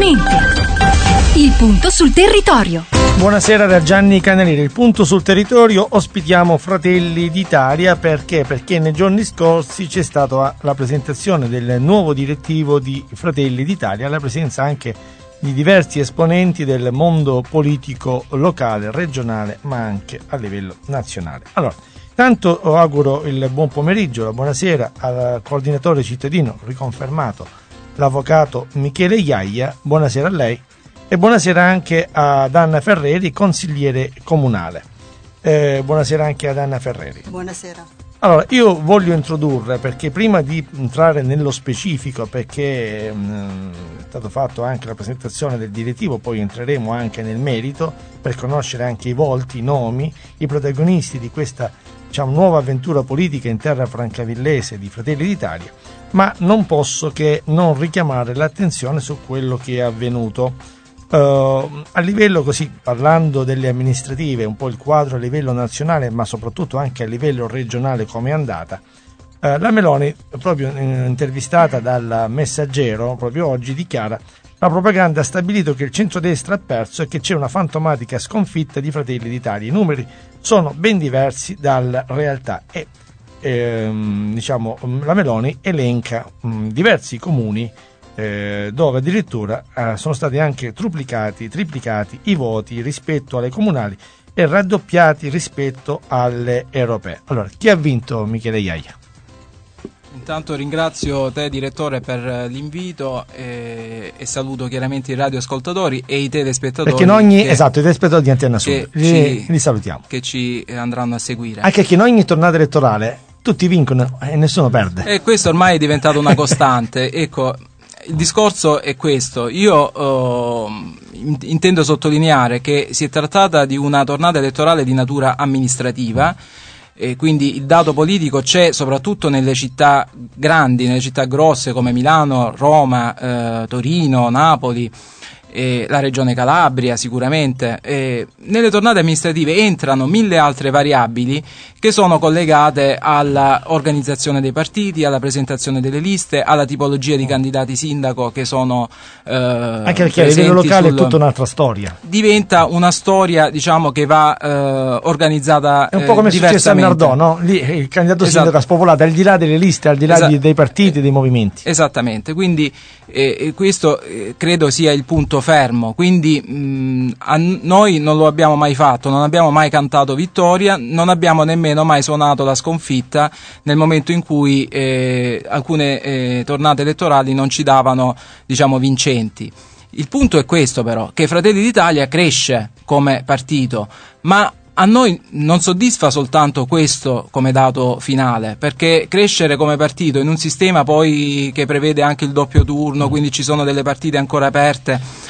Direttamente. Il punto sul territorio. Buonasera da Gianni Canalieri. Il punto sul territorio, ospitiamo Fratelli d'Italia perché nei giorni scorsi c'è stata la presentazione del nuovo direttivo di Fratelli d'Italia, la presenza anche di diversi esponenti del mondo politico locale, regionale, ma anche a livello nazionale. Allora, tanto auguro il buon pomeriggio, la buonasera al coordinatore cittadino riconfermato, l'avvocato Michele Iaia. Buonasera a lei. E buonasera anche ad Anna Ferreri, consigliere comunale. Buonasera anche ad Anna Ferreri. Buonasera. Allora, io voglio introdurre, perché prima di entrare nello specifico, perché è stato fatto anche la presentazione del direttivo, poi entreremo anche nel merito per conoscere anche i volti, i nomi, i protagonisti di questa, diciamo, nuova avventura politica in terra francavillese di Fratelli d'Italia, ma non posso che non richiamare l'attenzione su quello che è avvenuto. A livello, così, parlando delle amministrative, un po' il quadro a livello nazionale ma soprattutto anche a livello regionale come è andata, la Meloni, proprio intervistata dal Messaggero proprio oggi, dichiara: la propaganda ha stabilito che il centrodestra ha perso e che c'è una fantomatica sconfitta di Fratelli d'Italia. I numeri sono ben diversi dalla realtà e diciamo, la Meloni elenca diversi comuni dove addirittura sono stati anche triplicati i voti rispetto alle comunali e raddoppiati rispetto alle europee. Allora, chi ha vinto, Michele Iaia? Intanto ringrazio te, direttore, per l'invito e saluto chiaramente i radioascoltatori e i telespettatori. Perché i telespettatori di Antenna Sud li salutiamo, che ci andranno a seguire. Anche che in ogni tornata elettorale tutti vincono e nessuno perde. E questo ormai è diventato una costante. Ecco, il discorso è questo. Io intendo sottolineare che si è trattata di una tornata elettorale di natura amministrativa, e quindi il dato politico c'è soprattutto nelle città grandi, nelle città grosse come Milano, Roma, Torino, Napoli, la regione Calabria sicuramente. Nelle tornate amministrative entrano 1000 altre variabili che sono collegate all'organizzazione dei partiti, alla presentazione delle liste, alla tipologia di candidati sindaco che sono anche perché a livello locale è tutta un'altra storia. Diventa una storia, diciamo, che va organizzata è un po' come è successo a Nardò, no? Lì il candidato sindaco ha spopolato al di là delle liste, al di là dei partiti, dei movimenti. Esattamente, quindi questo credo sia il punto fermo. Quindi noi non lo abbiamo mai fatto, non abbiamo mai cantato vittoria, non abbiamo nemmeno mai suonato la sconfitta nel momento in cui alcune tornate elettorali non ci davano, diciamo, vincenti. Il punto è questo, però, che Fratelli d'Italia cresce come partito, ma a noi non soddisfa soltanto questo come dato finale, perché crescere come partito in un sistema poi che prevede anche il doppio turno, quindi ci sono delle partite ancora aperte,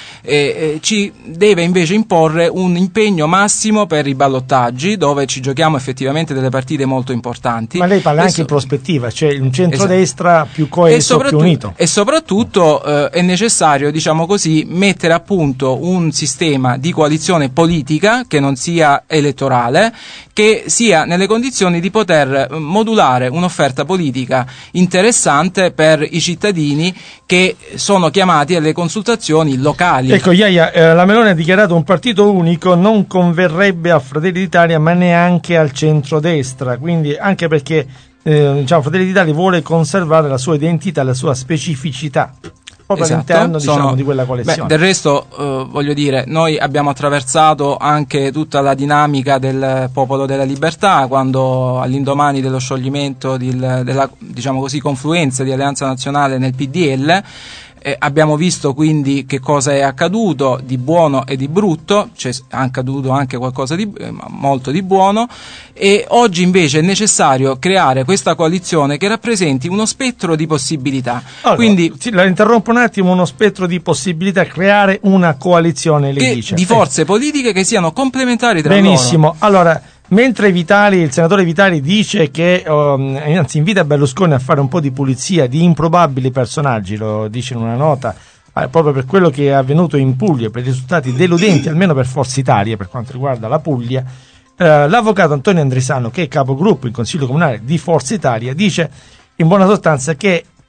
ci deve invece imporre un impegno massimo per i ballottaggi, dove ci giochiamo effettivamente delle partite molto importanti. Ma lei parla anche in prospettiva, cioè un centrodestra più coeso, più unito. E soprattutto è necessario, diciamo così, mettere a punto un sistema di coalizione politica che non sia elettorale, che sia nelle condizioni di poter modulare un'offerta politica interessante per i cittadini che sono chiamati alle consultazioni locali. Ecco, Iaia, la Meloni ha dichiarato un partito unico non converrebbe a Fratelli d'Italia ma neanche al centrodestra, quindi anche perché diciamo, Fratelli d'Italia vuole conservare la sua identità, la sua specificità proprio all'interno, diciamo, di quella coalizione. Del resto, voglio dire, noi abbiamo attraversato anche tutta la dinamica del Popolo della Libertà, quando all'indomani dello scioglimento della, diciamo così, confluenza di Alleanza Nazionale nel PDL, abbiamo visto quindi che cosa è accaduto di buono e di brutto. C'è accaduto anche qualcosa di molto di buono, e oggi invece è necessario creare questa coalizione che rappresenti uno spettro di possibilità. Allora, quindi la interrompo un attimo, uno spettro di possibilità, creare una coalizione, lei dice, di forze politiche che siano complementari tra benissimo. loro. Allora, mentre il senatore Vitali dice che anzi invita Berlusconi a fare un po' di pulizia di improbabili personaggi, lo dice in una nota, proprio per quello che è avvenuto in Puglia, per i risultati deludenti almeno per Forza Italia per quanto riguarda la Puglia, l'avvocato Antonio Andrisano, che è capogruppo in Consiglio Comunale di Forza Italia, dice in buona sostanza che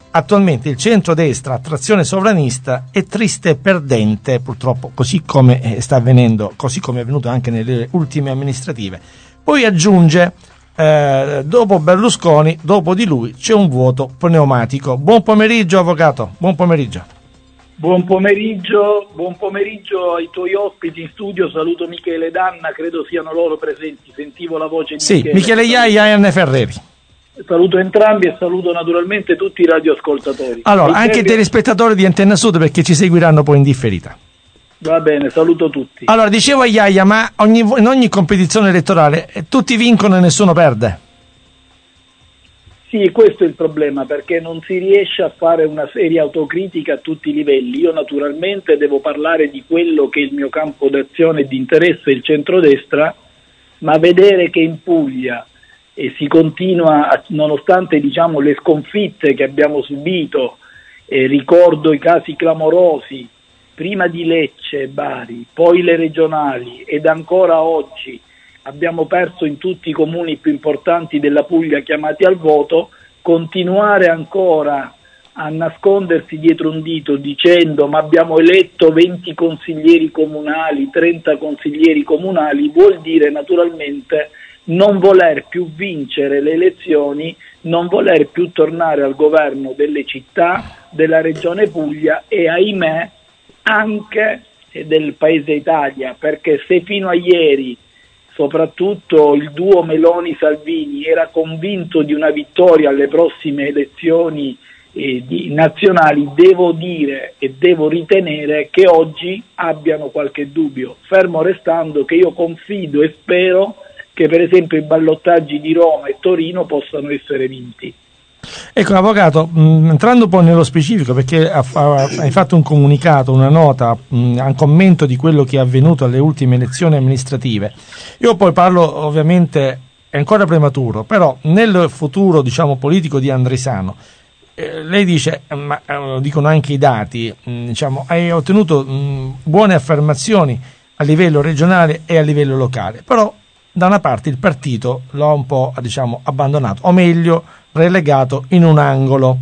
attualmente il centrodestra a trazione sovranista è triste e perdente, purtroppo, così come sta avvenendo, così come è avvenuto anche nelle ultime amministrative. Poi aggiunge, dopo Berlusconi, dopo di lui c'è un vuoto pneumatico. Buon pomeriggio, avvocato, buon pomeriggio. Buon pomeriggio ai tuoi ospiti in studio, saluto Michele Danna, credo siano loro presenti, sentivo la voce di Michele Iaia e Anne Ferreri. Saluto entrambi e saluto naturalmente tutti i radioascoltatori. Allora, anche i telespettatori di Antenna Sud, perché ci seguiranno poi in differita. Va bene, saluto tutti. Allora, dicevo a Iaia, ma in ogni competizione elettorale tutti vincono e nessuno perde? Sì, questo è il problema, perché non si riesce a fare una seria autocritica a tutti i livelli. Io naturalmente devo parlare di quello che è il mio campo d'azione e di interesse, il centrodestra, ma vedere che in Puglia si continua, nonostante le sconfitte che abbiamo subito, ricordo i casi clamorosi, prima di Lecce e Bari, poi le regionali ed ancora oggi abbiamo perso in tutti i comuni più importanti della Puglia chiamati al voto, continuare ancora a nascondersi dietro un dito dicendo ma abbiamo eletto 20 consiglieri comunali, 30 consiglieri comunali, vuol dire naturalmente non voler più vincere le elezioni, non voler più tornare al governo delle città, della regione Puglia e ahimè anche del Paese Italia, perché se fino a ieri soprattutto il duo Meloni-Salvini era convinto di una vittoria alle prossime elezioni nazionali, devo dire e devo ritenere che oggi abbiano qualche dubbio, fermo restando che io confido e spero che per esempio i ballottaggi di Roma e Torino possano essere vinti. Ecco, avvocato, entrando un po' nello specifico, perché hai fatto un comunicato, una nota, un commento di quello che è avvenuto alle ultime elezioni amministrative. Io poi parlo, ovviamente, è ancora prematuro, però nel futuro, politico di Andrisano, lei dice, ma lo dicono anche i dati, hai ottenuto buone affermazioni a livello regionale e a livello locale, però da una parte il partito l'ha un po' abbandonato, o meglio relegato in un angolo.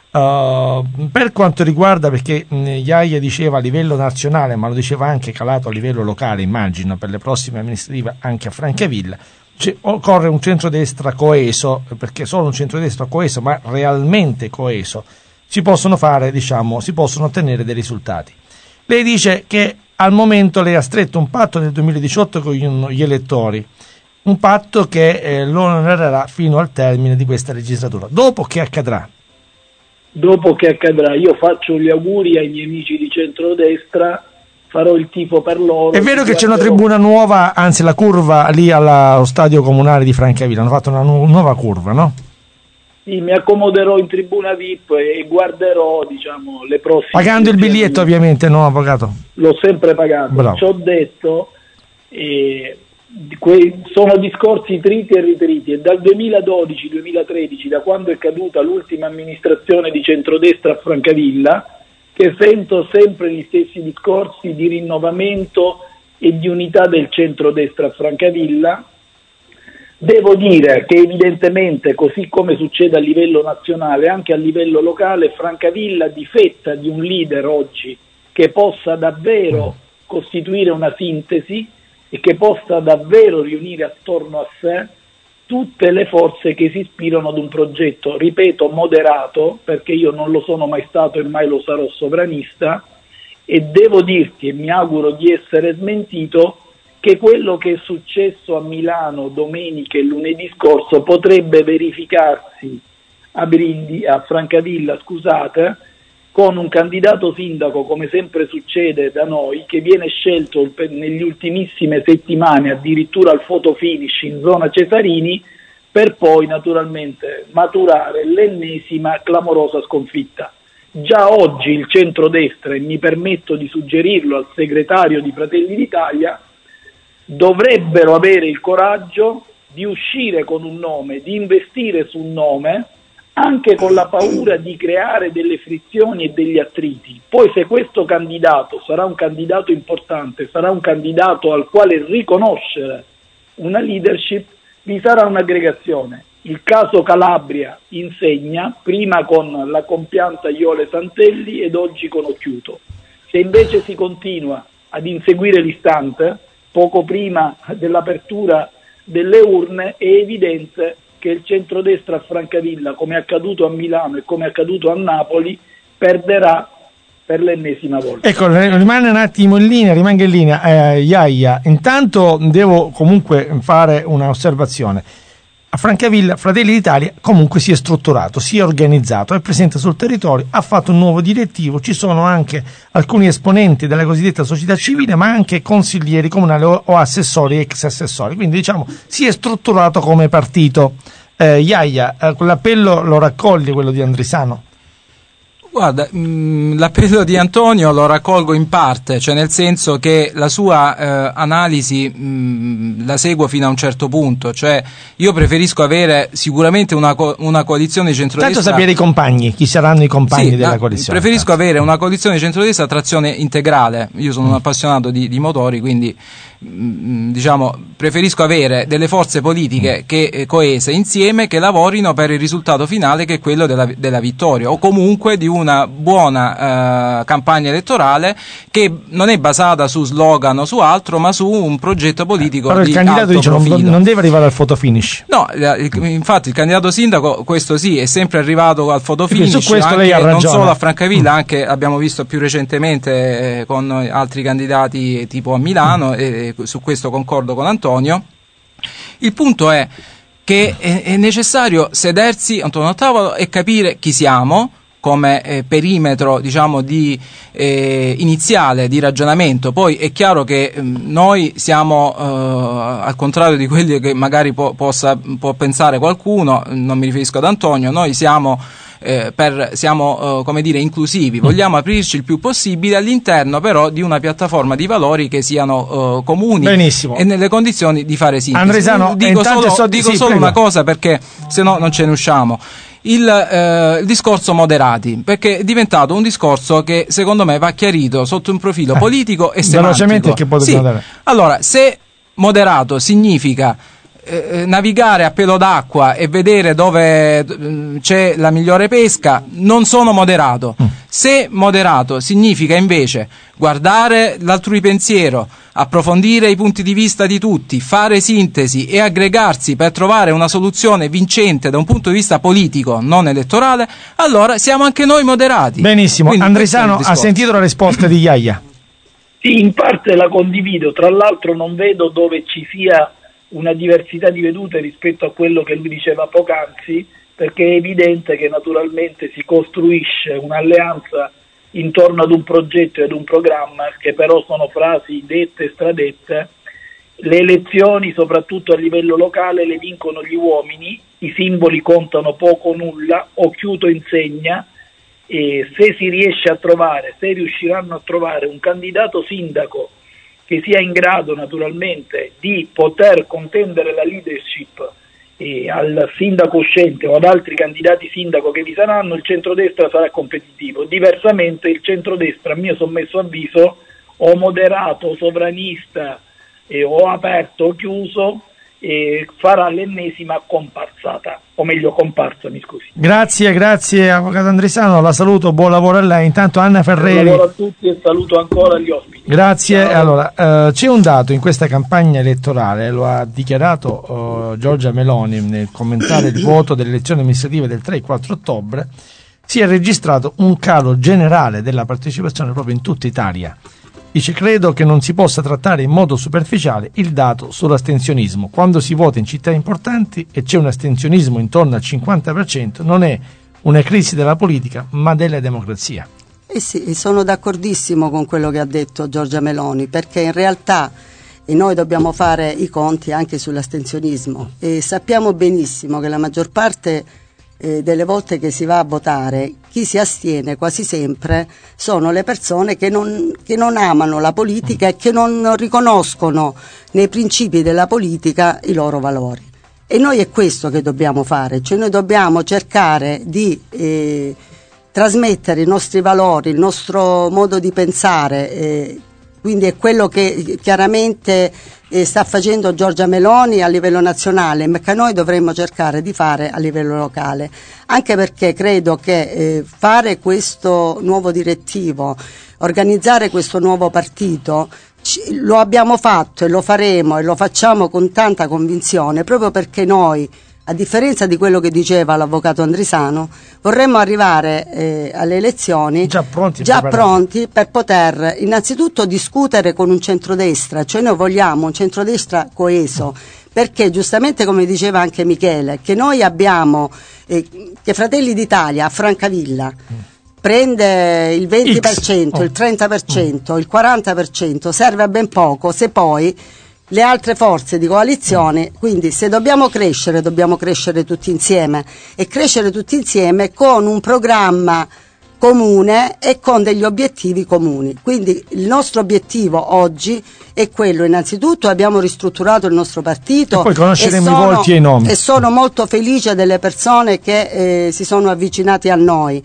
Per quanto riguarda, perché Iaia diceva a livello nazionale, ma lo diceva anche calato a livello locale, immagino per le prossime amministrative anche a Francavilla, occorre un centrodestra coeso, perché solo un centrodestra coeso, ma realmente coeso, si possono ottenere dei risultati. Lei dice che al momento lei ha stretto un patto nel 2018 con gli elettori, un patto che lo onorerà fino al termine di questa legislatura. Dopo che accadrà? Dopo che accadrà, io faccio gli auguri ai miei amici di centrodestra, farò il tifo per loro. È vero che c'è una tribuna nuova, anzi la curva lì allo stadio comunale di Francavilla, hanno fatto una nuova curva, no? Sì, mi accomoderò in tribuna VIP e guarderò, le prossime. Pagando il biglietto, ovviamente, no, avvocato? L'ho sempre pagato. Bravo. Ci ho detto, sono discorsi triti e ritriti, e dal 2012-2013, da quando è caduta l'ultima amministrazione di centrodestra a Francavilla, che sento sempre gli stessi discorsi di rinnovamento e di unità del centrodestra a Francavilla. Devo dire che evidentemente, così come succede a livello nazionale, anche a livello locale, Francavilla difetta di un leader oggi che possa davvero costituire una sintesi e che possa davvero riunire attorno a sé tutte le forze che si ispirano ad un progetto, ripeto, moderato, perché io non lo sono mai stato e mai lo sarò sovranista, e devo dirti, e mi auguro di essere smentito, che quello che è successo a Milano domenica e lunedì scorso potrebbe verificarsi a Francavilla, con un candidato sindaco, come sempre succede da noi, che viene scelto negli ultimissime settimane addirittura al photo finish in zona Cesarini, per poi naturalmente maturare l'ennesima clamorosa sconfitta. Già oggi il centrodestra, e mi permetto di suggerirlo al segretario di Fratelli d'Italia, dovrebbero avere il coraggio di uscire con un nome, di investire su un nome, anche con la paura di creare delle frizioni e degli attriti. Poi se questo candidato sarà un candidato importante, sarà un candidato al quale riconoscere una leadership, vi sarà un'aggregazione. Il caso Calabria insegna, prima con la compianta Iole Santelli ed oggi con Occhiuto. Se invece si continua ad inseguire l'istante, poco prima dell'apertura delle urne, è evidente che il centrodestra a Francavilla, come è accaduto a Milano e come è accaduto a Napoli, perderà per l'ennesima volta. Ecco, rimane un attimo in linea, rimanga in linea, Iaia. Intanto devo comunque fare un'osservazione. A Francavilla Fratelli d'Italia comunque si è strutturato, si è organizzato, è presente sul territorio, ha fatto un nuovo direttivo, ci sono anche alcuni esponenti della cosiddetta società civile, ma anche consiglieri comunali o assessori, ex assessori, quindi diciamo si è strutturato come partito. Iaia, quell'appello lo raccoglie, quello di Andrisano? Guarda, l'appello di Antonio lo raccolgo in parte, cioè nel senso che la sua analisi la seguo fino a un certo punto, cioè io preferisco avere sicuramente una coalizione di centrodestra. Tanto sapere i compagni, chi saranno i compagni della coalizione. Preferisco avere una coalizione di centrodestra a trazione integrale, io sono un appassionato di motori, quindi diciamo preferisco avere delle forze politiche che coese insieme, che lavorino per il risultato finale, che è quello della vittoria, o comunque di una buona campagna elettorale che non è basata su slogan o su altro, ma su un progetto politico. Però il candidato dice non deve arrivare al photo finish. No, infatti il candidato sindaco, questo sì, è sempre arrivato al photo finish, su questo anche, lei ha ragione. non solo a Francavilla, anche abbiamo visto più recentemente con altri candidati tipo a Milano, e su questo concordo con Antonio. Il punto è che è necessario sedersi attorno al tavolo e capire chi siamo come perimetro, diciamo, di iniziale di ragionamento. Poi è chiaro che noi siamo al contrario di quelli che magari può pensare qualcuno, non mi riferisco ad Antonio, noi siamo come dire, inclusivi, vogliamo aprirci il più possibile all'interno però di una piattaforma di valori che siano comuni. Benissimo. E nelle condizioni di fare sintesi. Andrisano, dico solo una cosa, perché se no non ce ne usciamo. Il discorso moderati, perché è diventato un discorso che secondo me va chiarito sotto un profilo politico e semantico. Che sì. Allora, se moderato significa navigare a pelo d'acqua e vedere dove c'è la migliore pesca, non sono moderato. Se moderato significa invece guardare l'altrui pensiero, approfondire i punti di vista di tutti, fare sintesi e aggregarsi per trovare una soluzione vincente da un punto di vista politico, non elettorale, allora siamo anche noi moderati. Benissimo. Quindi, Andrisano, ha sentito la risposta di Iaia? Sì, in parte la condivido, tra l'altro non vedo dove ci sia una diversità di vedute rispetto a quello che lui diceva poc'anzi, perché è evidente che naturalmente si costruisce un'alleanza intorno ad un progetto e ad un programma, che però sono frasi dette e stradette. Le elezioni, soprattutto a livello locale, le vincono gli uomini, i simboli contano poco o nulla. Occhiuto insegna, e se si riesce a trovare, se riusciranno a trovare un candidato sindaco che sia in grado naturalmente di poter contendere la leadership al sindaco uscente o ad altri candidati sindaco che vi saranno, il centrodestra sarà competitivo. Diversamente il centrodestra, a mio sommesso avviso, o moderato, o sovranista, o aperto o chiuso, farà l'ennesima comparsata, o meglio comparsa, mi scusi. Grazie avvocato Andrisano, la saluto, buon lavoro a lei. Intanto Anna Ferreri. Buon lavoro a tutti e saluto ancora gli ospiti. Grazie. Ciao. Allora, c'è un dato in questa campagna elettorale, lo ha dichiarato Giorgia Meloni nel commentare il voto delle elezioni amministrative del 3 e 4 ottobre, si è registrato un calo generale della partecipazione proprio in tutta Italia. Dice: credo che non si possa trattare in modo superficiale il dato sull'astensionismo. Quando si vota in città importanti e c'è un astensionismo intorno al 50%, non è una crisi della politica, ma della democrazia. Sì, sono d'accordissimo con quello che ha detto Giorgia Meloni, perché in realtà noi dobbiamo fare i conti anche sull'astensionismo e sappiamo benissimo che la maggior parte delle volte che si va a votare, chi si astiene quasi sempre sono le persone che non amano la politica e che non riconoscono nei principi della politica i loro valori. E noi è questo che dobbiamo fare, cioè noi dobbiamo cercare di trasmettere i nostri valori, il nostro modo di pensare, quindi è quello che chiaramente sta facendo Giorgia Meloni a livello nazionale, ma che noi dovremmo cercare di fare a livello locale, anche perché credo che fare questo nuovo direttivo, organizzare questo nuovo partito, lo abbiamo fatto e lo faremo e lo facciamo con tanta convinzione, proprio perché noi, a differenza di quello che diceva l'avvocato Andrisano, vorremmo arrivare alle elezioni già pronti per poter innanzitutto discutere con un centrodestra, cioè noi vogliamo un centrodestra coeso, perché giustamente, come diceva anche Michele, che noi abbiamo, che Fratelli d'Italia a Francavilla prende il 20%, il 30%, il 40%, serve a ben poco se poi le altre forze di coalizione, quindi se dobbiamo crescere tutti insieme, e crescere tutti insieme con un programma comune e con degli obiettivi comuni. Quindi il nostro obiettivo oggi è quello, innanzitutto abbiamo ristrutturato il nostro partito, e poi conosceremo i volti e i nomi, e sono molto felice delle persone che si sono avvicinate a noi.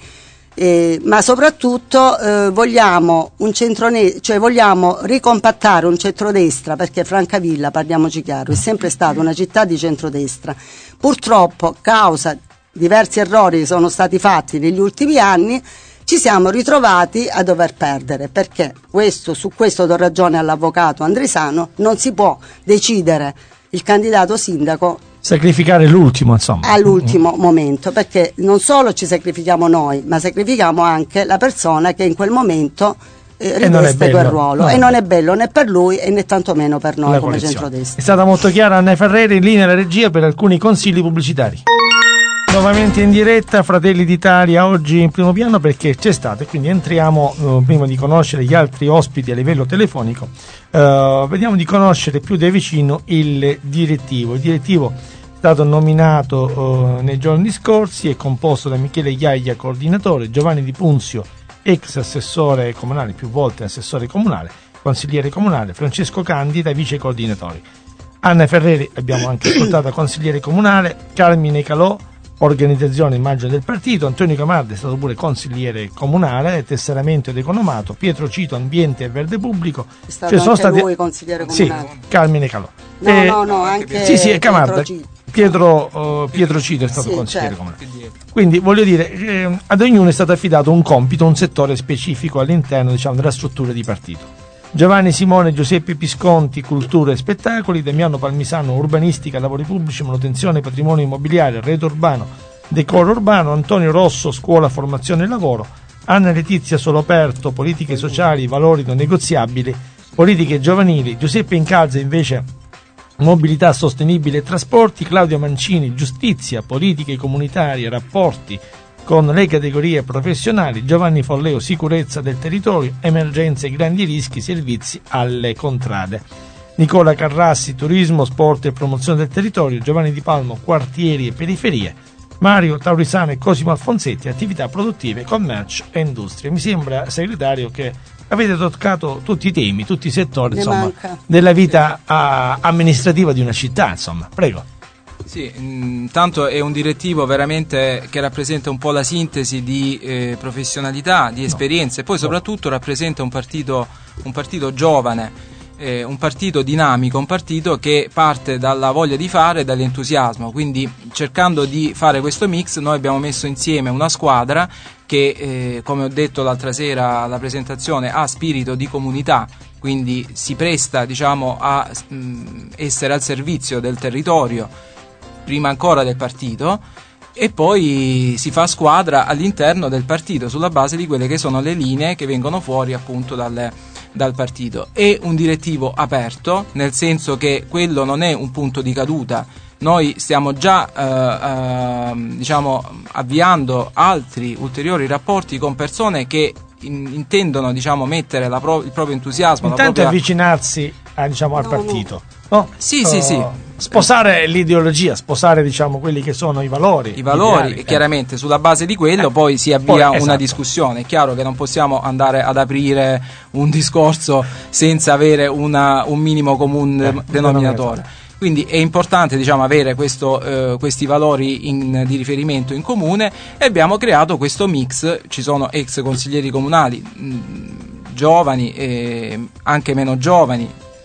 Ma soprattutto vogliamo vogliamo ricompattare un centrodestra, perché Francavilla, parliamoci chiaro, è sempre stata una città di centrodestra. Purtroppo, causa diversi errori che sono stati fatti negli ultimi anni, ci siamo ritrovati a dover perdere, perché su questo do ragione all'avvocato Andrisano, non si può decidere il candidato sindaco, sacrificare l'ultimo, insomma, all'ultimo momento, perché non solo ci sacrifichiamo noi, ma sacrifichiamo anche la persona che in quel momento riveste quel ruolo, e non è bello né per lui e né tantomeno per noi come centrodestra. È stata molto chiara Anna Ferreri, in linea alla regia per alcuni consigli pubblicitari. Nuovamente in diretta Fratelli d'Italia, oggi in primo piano perché c'è stato, e quindi entriamo, prima di conoscere gli altri ospiti a livello telefonico, vediamo di conoscere più da vicino il direttivo. Il direttivo è stato nominato nei giorni scorsi, è composto da Michele Iaia, coordinatore, Giovanni Di Punzio, ex assessore comunale, più volte assessore comunale, consigliere comunale, Francesco Candida, vice coordinatori. Anna Ferreri, abbiamo anche ascoltato, consigliere comunale, Carmine Calò, organizzazione immagine del partito, Antonio Camarda è stato pure consigliere comunale, tesseramento ed economato, Pietro Cito, ambiente e verde pubblico. È stato anche lui consigliere comunale. Sì, Carmine Calò. No, anche sì, Camarda. Pietro Cito è stato consigliere comunale. Quindi voglio dire, ad ognuno è stato affidato un compito, un settore specifico all'interno, diciamo, della struttura di partito. Giovanni Simone, Giuseppe Pisconti, cultura e spettacoli, Damiano Palmisano, urbanistica, lavori pubblici, manutenzione, patrimonio immobiliare, rete urbano, decoro urbano, Antonio Rosso, scuola, formazione e lavoro, Anna Letizia Soloperto, politiche sociali, valori non negoziabili, politiche giovanili, Giuseppe Incalza invece mobilità sostenibile e trasporti, Claudio Mancini, giustizia, politiche comunitarie, rapporti con le categorie professionali, Giovanni Folleo, sicurezza del territorio, emergenze e grandi rischi, servizi alle contrade, Nicola Carrassi, turismo, sport e promozione del territorio, Giovanni Di Palmo, quartieri e periferie, Mario Taurisano e Cosimo Alfonsetti, attività produttive, commercio e industria. Mi sembra, segretario, che avete toccato tutti i temi, tutti i settori, insomma, della vita amministrativa di una città, insomma. Prego. Sì, intanto è un direttivo veramente che rappresenta un po' la sintesi di professionalità, di esperienze, e poi soprattutto rappresenta un partito giovane, un partito dinamico, un partito che parte dalla voglia di fare e dall'entusiasmo. Quindi, cercando di fare questo mix, noi abbiamo messo insieme una squadra che, come ho detto l'altra sera alla presentazione, ha spirito di comunità, quindi si presta, diciamo, a essere al servizio del territorio prima ancora del partito, e poi si fa squadra all'interno del partito sulla base di quelle che sono le linee che vengono fuori appunto dal partito. È un direttivo aperto, nel senso che quello non è un punto di caduta. Noi stiamo già diciamo avviando altri ulteriori rapporti con persone che intendono, diciamo, mettere il proprio entusiasmo, intanto avvicinarsi al partito. No? Sì. Sposare l'ideologia, sposare, diciamo, quelli che sono i valori. E chiaramente sulla base di quello poi si avvia una discussione. È chiaro che non possiamo andare ad aprire un discorso senza avere un minimo comune denominatore. Quindi è importante, diciamo, avere questi valori di riferimento in comune, e abbiamo creato questo mix. Ci sono ex consiglieri comunali, giovani e anche meno giovani,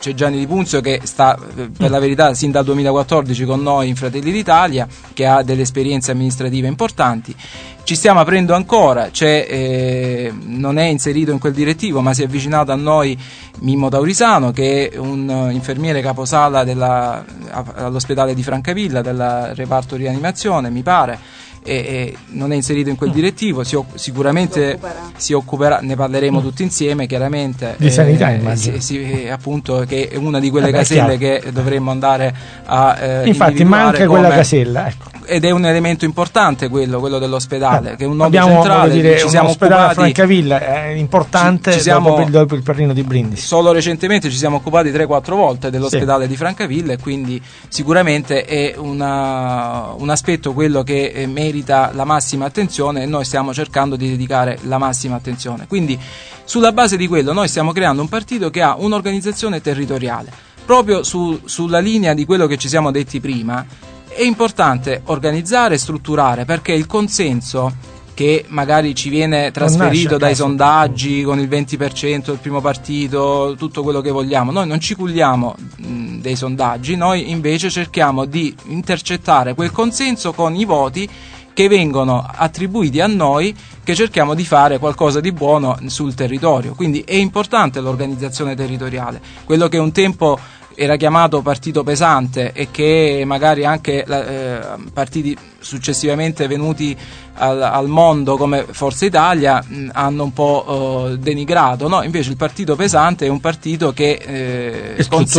c'è Gianni Di Punzio che sta per la verità sin dal 2014 con noi in Fratelli d'Italia, che ha delle esperienze amministrative importanti. Ci stiamo aprendo ancora, non è inserito in quel direttivo, ma si è avvicinato a noi Mimmo Taurisano, che è un infermiere caposala all'ospedale di Francavilla, del reparto rianimazione, mi pare. E non è inserito in quel direttivo, sicuramente si occuperà, ne parleremo tutti insieme chiaramente, di sanità immagino. Appunto, che è una di quelle caselle che dovremmo andare a infatti manca quella casella, ecco. Ed è un elemento importante quello dell'ospedale, che è un nodo abbiamo, centrale. Ci siamo occupati, Francavilla è importante dopo il Parrino di Brindisi. Solo recentemente ci siamo occupati 3-4 volte dell'ospedale di Francavilla, e quindi sicuramente è un aspetto quello che merita la massima attenzione, e noi stiamo cercando di dedicare la massima attenzione. Quindi sulla base di quello noi stiamo creando un partito che ha un'organizzazione territoriale, proprio sulla linea di quello che ci siamo detti prima. È importante organizzare e strutturare, perché il consenso che magari ci viene trasferito dai sondaggi con il 20% del primo partito, tutto quello che vogliamo, noi non ci culliamo dei sondaggi, noi invece cerchiamo di intercettare quel consenso con i voti che vengono attribuiti a noi, che cerchiamo di fare qualcosa di buono sul territorio. Quindi è importante l'organizzazione territoriale, quello che un tempo era chiamato partito pesante e che magari anche partiti successivamente venuti al mondo come Forza Italia hanno un po' denigrato, no? Invece il partito pesante è un partito che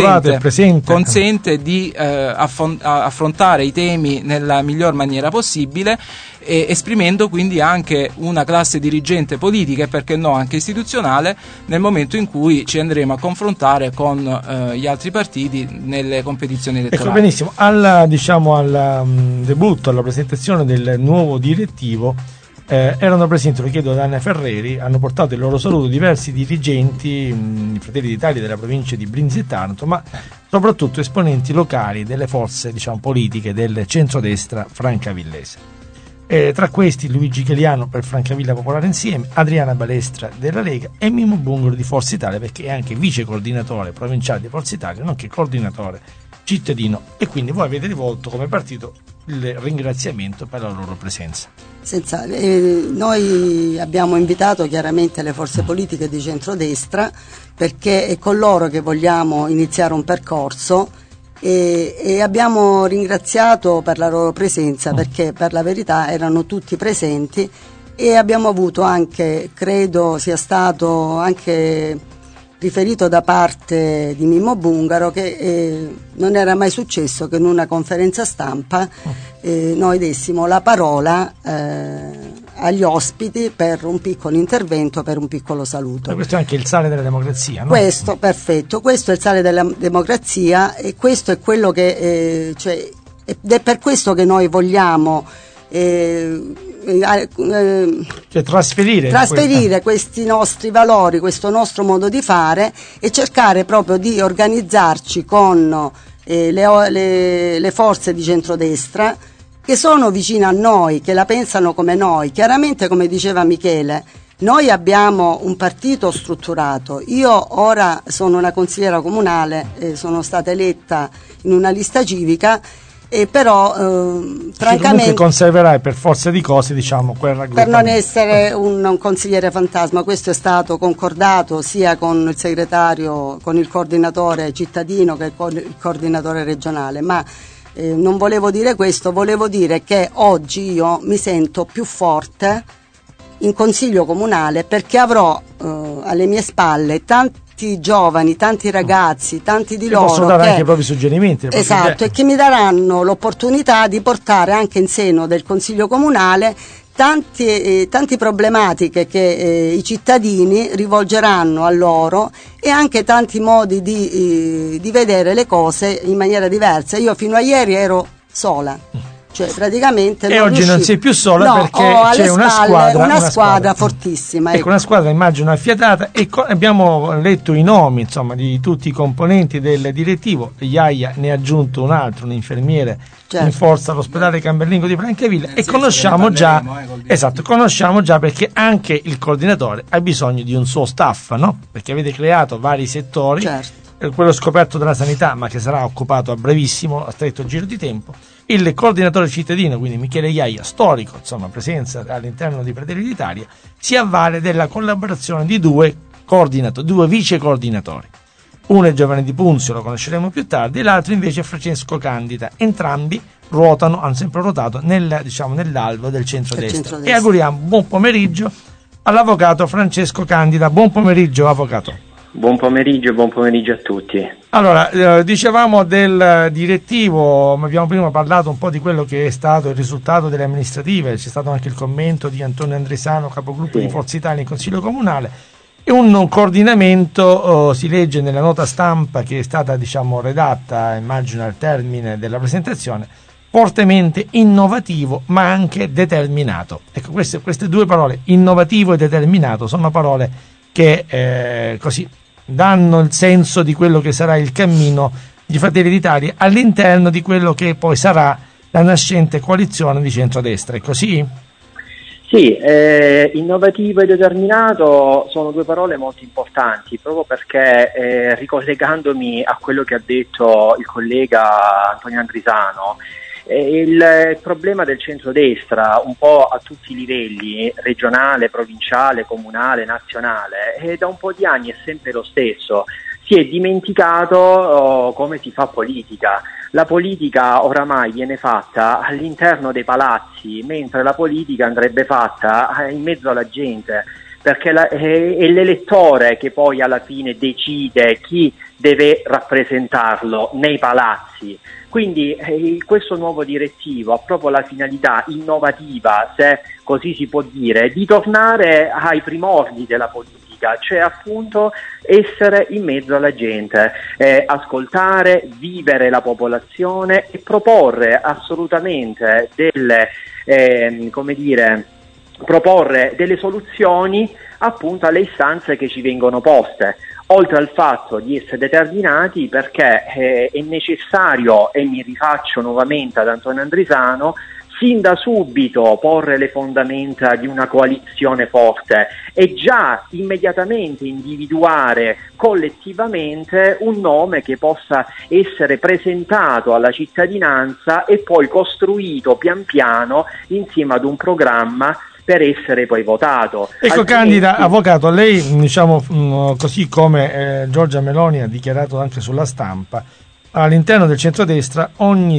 consente di affrontare i temi nella miglior maniera possibile, esprimendo quindi anche una classe dirigente politica e perché no anche istituzionale nel momento in cui ci andremo a confrontare con gli altri partiti nelle competizioni elettorali. Ecco, benissimo, al debutto, alla presentazione del nuovo direttivo erano presenti, lo chiedo ad Anna Ferreri, hanno portato il loro saluto diversi dirigenti di Fratelli d'Italia della provincia di Brindisi e Taranto, ma soprattutto esponenti locali delle forze politiche del centrodestra francavillese. Tra questi Luigi Cheliano per Francavilla Popolare Insieme, Adriana Balestra della Lega e Mimmo Bungaro di Forza Italia, perché è anche vice coordinatore provinciale di Forza Italia, nonché coordinatore cittadino, e quindi voi avete rivolto come partito il ringraziamento per la loro presenza. Noi abbiamo invitato chiaramente le forze politiche di centrodestra, perché è con loro che vogliamo iniziare un percorso, e abbiamo ringraziato per la loro presenza, perché per la verità erano tutti presenti, e abbiamo avuto anche, credo sia stato anche riferito da parte di Mimmo Bungaro, che non era mai successo che in una conferenza stampa noi dessimo la parola agli ospiti per un piccolo intervento, per un piccolo saluto. Ma questo è anche il sale della democrazia, no? Questo, perfetto, questo è il sale della democrazia, e questo è quello che ed è per questo che noi vogliamo trasferire questi nostri valori, questo nostro modo di fare, e cercare proprio di organizzarci con le forze di centrodestra che sono vicine a noi, che la pensano come noi. Chiaramente, come diceva Michele, noi abbiamo un partito strutturato. Io ora sono una consigliera comunale, sono stata eletta in una lista civica, però francamente comunque conserverai per forza di cose, diciamo, quel raggruppamento, per non essere un consigliere fantasma. Questo è stato concordato sia con il segretario, con il coordinatore cittadino, che con il coordinatore regionale, ma non volevo dire questo, volevo dire che oggi io mi sento più forte in consiglio comunale, perché avrò alle mie spalle tanti giovani, tanti ragazzi, tanti di loro possono dare anche i propri suggerimenti. Esatto, e che mi daranno l'opportunità di portare anche in seno del consiglio comunale tanti problematiche che i cittadini rivolgeranno a loro, e anche tanti modi di vedere le cose in maniera diversa. Io fino a ieri ero sola, cioè praticamente e oggi non sei più sola, perché c'è una squadra fortissima, ecco, una squadra immagino affiatata, e abbiamo letto i nomi, insomma, di tutti i componenti del direttivo. Iaia ne ha aggiunto un altro, un infermiere in forza all'ospedale Camerlengo di Francavilla, e conosciamo già perché anche il coordinatore ha bisogno di un suo staff, no? Perché avete creato vari settori. Certo. quello scoperto della sanità, ma che sarà occupato a brevissimo, a stretto giro di tempo, il coordinatore cittadino, quindi Michele Iaia, storico, insomma, presenza all'interno di Fratelli d'Italia, si avvale della collaborazione di due vice coordinatori. Uno è Giovanni Di Punzio, lo conosceremo più tardi, e l'altro invece è Francesco Candida. Entrambi hanno sempre ruotato nell'alveo del centrodestra. E auguriamo buon pomeriggio all'avvocato Francesco Candida. Buon pomeriggio, avvocato. Buon pomeriggio a tutti. Allora, dicevamo del direttivo, abbiamo prima parlato un po' di quello che è stato il risultato delle amministrative, c'è stato anche il commento di Antonio Andresano, capogruppo di Forza Italia in Consiglio Comunale, e un coordinamento, si legge nella nota stampa che è stata redatta, immagino al termine della presentazione, fortemente innovativo ma anche determinato. Ecco, queste due parole, innovativo e determinato, sono parole che così danno il senso di quello che sarà il cammino di Fratelli d'Italia all'interno di quello che poi sarà la nascente coalizione di centrodestra. È così? Sì, innovativo e determinato sono due parole molto importanti, proprio perché ricollegandomi a quello che ha detto il collega Antonio Andrisano, il problema del centrodestra un po' a tutti i livelli, regionale, provinciale, comunale, nazionale, da un po' di anni è sempre lo stesso. Si è dimenticato come si fa politica. La politica oramai viene fatta all'interno dei palazzi, mentre la politica andrebbe fatta in mezzo alla gente, perché è l'elettore che poi alla fine decide chi deve rappresentarlo nei palazzi. Quindi questo nuovo direttivo ha proprio la finalità innovativa, se così si può dire, di tornare ai primordi della politica, cioè appunto essere in mezzo alla gente, ascoltare, vivere la popolazione e proporre assolutamente proporre delle soluzioni appunto alle istanze che ci vengono poste. Oltre al fatto di essere determinati, perché è necessario, e mi rifaccio nuovamente ad Antonio Andrisano, sin da subito porre le fondamenta di una coalizione forte e già immediatamente individuare collettivamente un nome che possa essere presentato alla cittadinanza e poi costruito pian piano insieme ad un programma per essere poi votato. Ecco, Candida, avvocato, lei così come Giorgia Meloni ha dichiarato anche sulla stampa, all'interno del centrodestra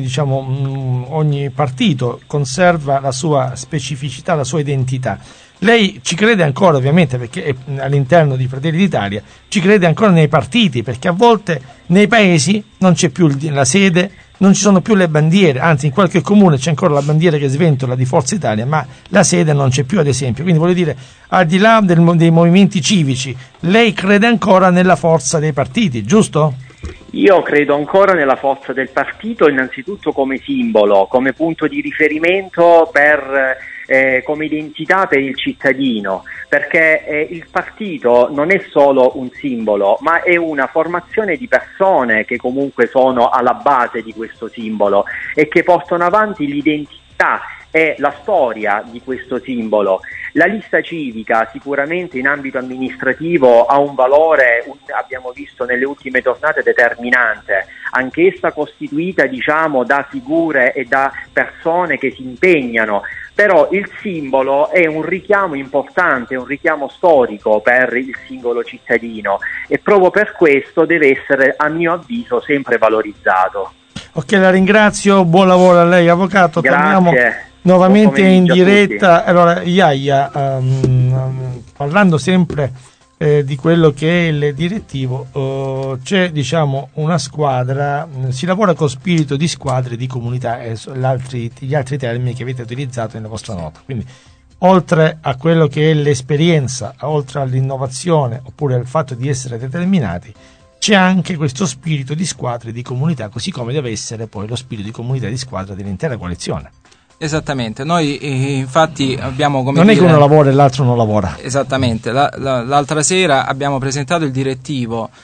ogni partito conserva la sua specificità, la sua identità. Lei ci crede ancora, ovviamente, perché è all'interno di Fratelli d'Italia, ci crede ancora nei partiti, perché a volte nei paesi non c'è più la sede, non ci sono più le bandiere, anzi in qualche comune c'è ancora la bandiera che sventola di Forza Italia, ma la sede non c'è più, ad esempio. Quindi voglio dire, al di là dei movimenti civici, lei crede ancora nella forza dei partiti, giusto? Io credo ancora nella forza del partito, innanzitutto come simbolo, come punto di riferimento come identità per il cittadino, perché il partito non è solo un simbolo, ma è una formazione di persone che comunque sono alla base di questo simbolo e che portano avanti l'identità e la storia di questo simbolo. La lista civica sicuramente in ambito amministrativo ha un valore, abbiamo visto nelle ultime tornate, determinante, anch'essa costituita da figure e da persone che si impegnano, però il simbolo è un richiamo importante, un richiamo storico per il singolo cittadino e proprio per questo deve essere, a mio avviso, sempre valorizzato. Ok, la ringrazio, buon lavoro a lei, avvocato. Grazie. Torniamo nuovamente in diretta. Allora, Iaia, parlando sempre di quello che è il direttivo, c'è una squadra, si lavora con spirito di squadra e di comunità, gli altri termini che avete utilizzato nella vostra nota. Quindi oltre a quello che è l'esperienza, oltre all'innovazione oppure al fatto di essere determinati, c'è anche questo spirito di squadra e di comunità, così come deve essere poi lo spirito di comunità e di squadra dell'intera coalizione. Esattamente, noi infatti abbiamo non è che uno lavora e l'altro non lavora. Esattamente, l'altra sera abbiamo presentato il direttivo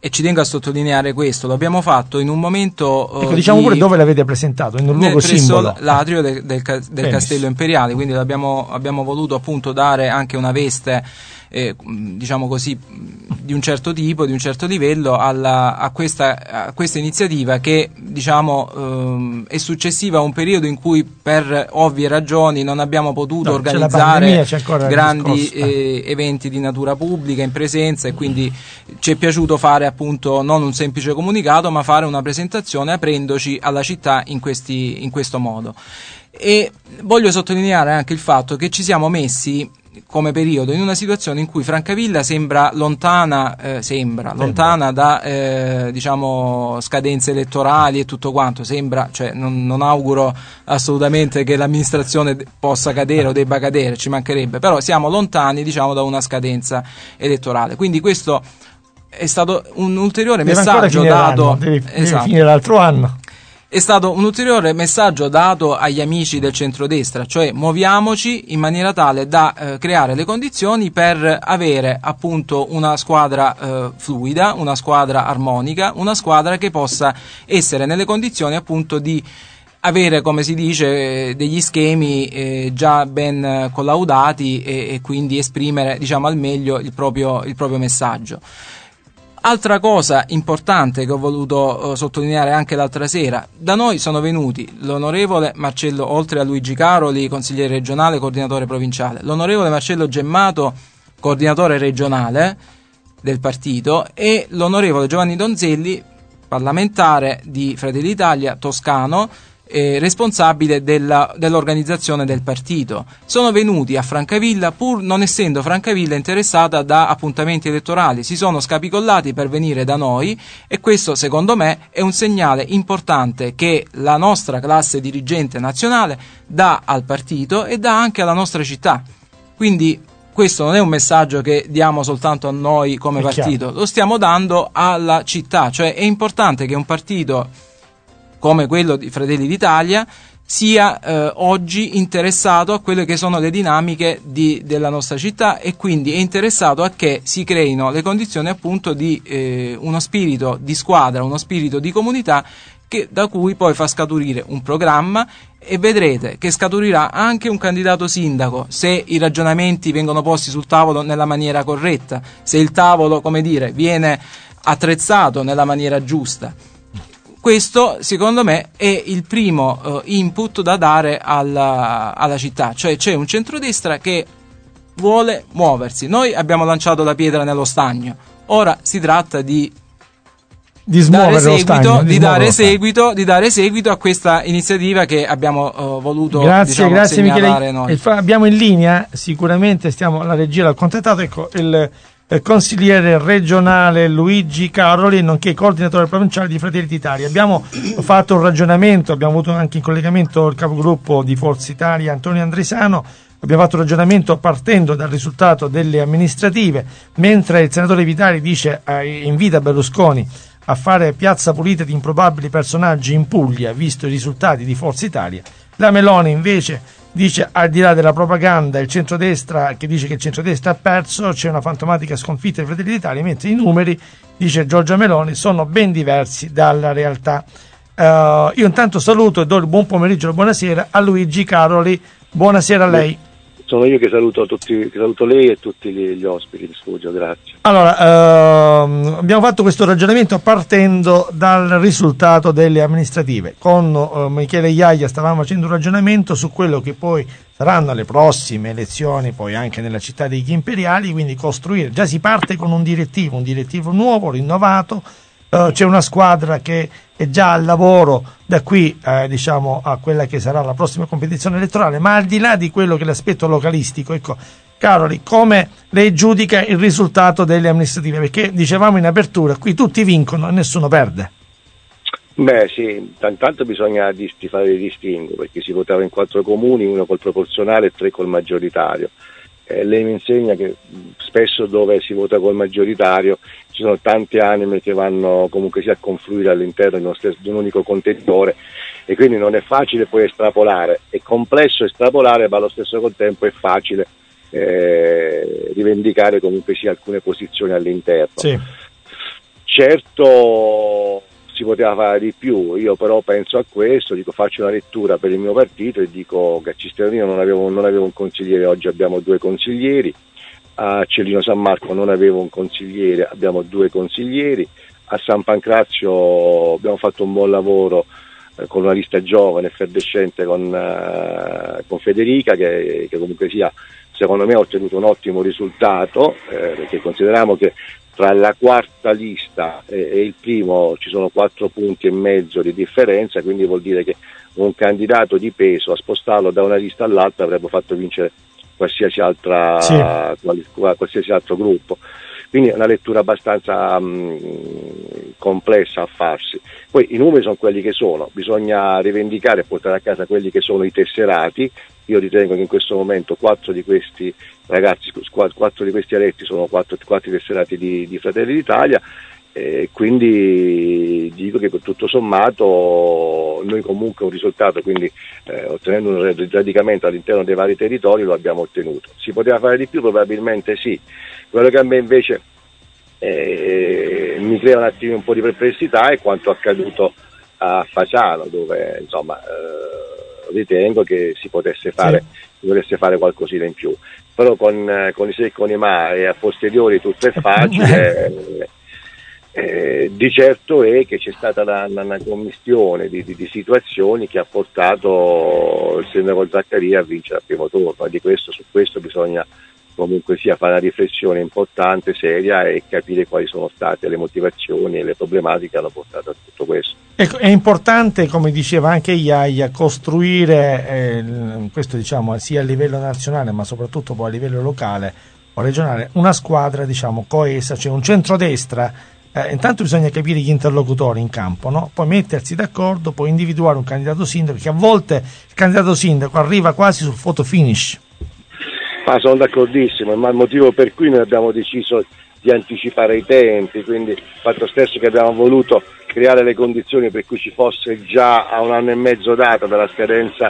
e ci tengo a sottolineare questo, lo abbiamo fatto in un momento diciamo pure dove l'avete presentato, in un luogo simbolo, l'atrio del Castello Imperiale, quindi abbiamo voluto appunto dare anche una veste diciamo così di un certo tipo, di un certo livello a questa iniziativa che diciamo è successiva a un periodo in cui per ovvie ragioni non abbiamo potuto organizzare grandi eventi di natura pubblica in presenza, e quindi ci è piaciuto fare appunto non un semplice comunicato, ma fare una presentazione aprendoci alla città in questo modo. E voglio sottolineare anche il fatto che ci siamo messi come periodo in una situazione in cui Francavilla sembra lontana da diciamo scadenze elettorali e tutto quanto, cioè non auguro assolutamente che l'amministrazione possa cadere o debba cadere, ci mancherebbe, però siamo lontani diciamo da una scadenza elettorale, quindi questo è stato un ulteriore messaggio dato, deve finire l'altro anno. È stato un ulteriore messaggio dato agli amici del centrodestra, cioè muoviamoci in maniera tale da creare le condizioni per avere appunto una squadra fluida, una squadra armonica, una squadra che possa essere nelle condizioni appunto di avere, come si dice, degli schemi già ben collaudati e quindi esprimere diciamo al meglio il proprio messaggio. Altra cosa importante che ho voluto sottolineare anche l'altra sera, da noi sono venuti l'onorevole Marcello, oltre a Luigi Caroli, consigliere regionale, coordinatore provinciale, l'onorevole Marcello Gemmato, coordinatore regionale del partito, e l'onorevole Giovanni Donzelli, parlamentare di Fratelli d'Italia, toscano, responsabile dell'organizzazione del partito. Sono venuti a Francavilla pur non essendo Francavilla interessata da appuntamenti elettorali, si sono scapicollati per venire da noi, e questo secondo me è un segnale importante che la nostra classe dirigente nazionale dà al partito e dà anche alla nostra città. Quindi questo non è un messaggio che diamo soltanto a noi come partito, lo stiamo dando alla città, cioè è importante che un partito come quello di Fratelli d'Italia sia oggi interessato a quelle che sono le dinamiche della nostra città, e quindi è interessato a che si creino le condizioni appunto di uno spirito di squadra, uno spirito di comunità da cui poi fa scaturire un programma, e vedrete che scaturirà anche un candidato sindaco se i ragionamenti vengono posti sul tavolo nella maniera corretta, se il tavolo, come dire, viene attrezzato nella maniera giusta. Questo secondo me è il primo input da dare alla città, cioè c'è un centrodestra che vuole muoversi. Noi abbiamo lanciato la pietra nello stagno, ora si tratta di dare seguito a questa iniziativa che abbiamo voluto grazie Michele. Abbiamo in linea, sicuramente la regia l'ha contattato, ecco il consigliere regionale Luigi Caroli, nonché coordinatore provinciale di Fratelli d'Italia. Abbiamo fatto un ragionamento, abbiamo avuto anche in collegamento il capogruppo di Forza Italia Antonio Andrisano, abbiamo fatto un ragionamento partendo dal risultato delle amministrative, mentre il senatore Vitali invita Berlusconi a fare piazza pulita di improbabili personaggi in Puglia, visto i risultati di Forza Italia. La Meloni invece dice, al di là della propaganda, il centrodestra che dice che il centrodestra ha perso, c'è una fantomatica sconfitta dei Fratelli d'Italia, mentre i numeri, dice Giorgia Meloni, sono ben diversi dalla realtà. Io intanto saluto e do il buon pomeriggio e buonasera a Luigi Caroli. Buonasera a lei. Sono io che saluto lei e tutti gli ospiti di studio, grazie. Allora, abbiamo fatto questo ragionamento partendo dal risultato delle amministrative. Con Michele Iaia stavamo facendo un ragionamento su quello che poi saranno le prossime elezioni, poi anche nella città degli imperiali, quindi costruire. Già si parte con un direttivo nuovo, rinnovato, c'è una squadra che è già al lavoro da qui a quella che sarà la prossima competizione elettorale, ma al di là di quello che è l'aspetto localistico, ecco, Caroli, come lei giudica il risultato delle amministrative? Perché dicevamo in apertura, qui tutti vincono e nessuno perde. Beh sì, intanto bisogna fare dei distinguo, perché si votava in 4 comuni, 1 col proporzionale e 3 col maggioritario. Lei mi insegna che spesso dove si vota col maggioritario ci sono tante anime che vanno comunque sia a confluire all'interno di un unico contenitore, e quindi non è facile poi estrapolare, è complesso estrapolare, ma allo stesso tempo è facile rivendicare comunque sia alcune posizioni all'interno. Sì. Certo si poteva fare di più, io però penso a questo, faccio una lettura per il mio partito e dico che a Cisternino non avevo un consigliere, oggi abbiamo 2 consiglieri, a Cellino San Marco non avevo un consigliere, abbiamo 2 consiglieri, a San Pancrazio abbiamo fatto un buon lavoro con una lista giovane, effervescente con Federica, che comunque sia, secondo me ha ottenuto un ottimo risultato, perché consideriamo che tra la quarta lista e il primo ci sono 4 punti e mezzo di differenza, quindi vuol dire che un candidato di peso, a spostarlo da una lista all'altra, avrebbe fatto vincere qualsiasi altro gruppo. Quindi è una lettura abbastanza complessa a farsi. Poi i numeri sono quelli che sono, bisogna rivendicare e portare a casa quelli che sono i tesserati. Io ritengo che in questo momento 4 di questi ragazzi, 4 di questi eletti sono 4 tesserati di Fratelli d'Italia, quindi dico che tutto sommato noi comunque un risultato, quindi ottenendo un radicamento all'interno dei vari territori, lo abbiamo ottenuto. Si poteva fare di più? Probabilmente sì. Quello che a me invece mi crea un attimo un po' di perplessità è quanto accaduto a Fasano, dove insomma ritengo che si potesse fare qualcosina in più, però con i se e con i ma e a posteriori tutto è facile. Di certo è che c'è stata una commistione di situazioni che ha portato il sindaco Zaccaria a vincere al primo turno, e su questo bisogna comunque sia fare una riflessione importante, seria, e capire quali sono state le motivazioni e le problematiche che hanno portato a tutto questo. Ecco, è importante, come diceva anche Iaia, costruire, questo diciamo sia a livello nazionale ma soprattutto poi a livello locale o regionale, una squadra coesa, cioè un centrodestra. Intanto bisogna capire gli interlocutori in campo, no? Poi mettersi d'accordo, poi individuare un candidato sindaco, perché a volte il candidato sindaco arriva quasi sul photo finish. Ma sono d'accordissimo, ma il motivo per cui noi abbiamo deciso di anticipare i tempi, quindi il fatto stesso che abbiamo voluto creare le condizioni per cui ci fosse già a 1 anno e mezzo data dalla scadenza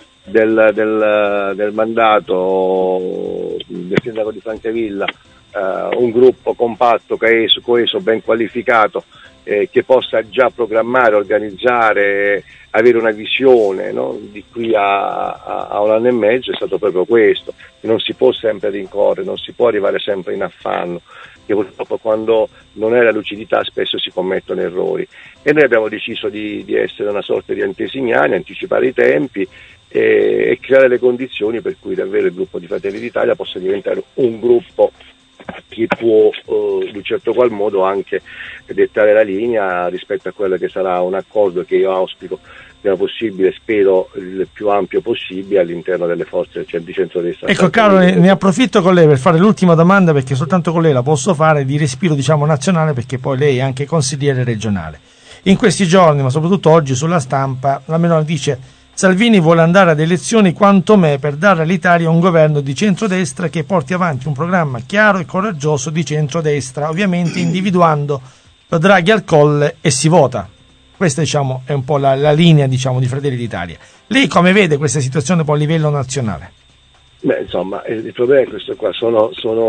del mandato del sindaco di Francavilla un gruppo compatto, coeso, ben qualificato, che possa già programmare, organizzare, avere una visione, no? Di qui a 1 anno e mezzo è stato proprio questo. Non si può sempre rincorrere, non si può arrivare sempre in affanno, che purtroppo quando non è la lucidità spesso si commettono errori, e noi abbiamo deciso di essere una sorta di antesignani, anticipare i tempi e creare le condizioni per cui davvero il gruppo di Fratelli d'Italia possa diventare un gruppo che può in un certo qual modo anche dettare la linea rispetto a quello che sarà un accordo che io auspico prima possibile, spero il più ampio possibile, all'interno delle forze di centrodestra. Ecco Carlo, ne approfitto con lei per fare l'ultima domanda, perché soltanto con lei la posso fare, di respiro nazionale, perché poi lei è anche consigliere regionale. In questi giorni, ma soprattutto oggi sulla stampa, la Meloni dice: Salvini vuole andare ad elezioni quantomè per dare all'Italia un governo di centrodestra che porti avanti un programma chiaro e coraggioso di centrodestra, ovviamente individuando Draghi al colle e si vota. Questa è un po' la linea di Fratelli d'Italia. Lei come vede questa situazione poi a livello nazionale? Beh, insomma, il problema è questo qua, sono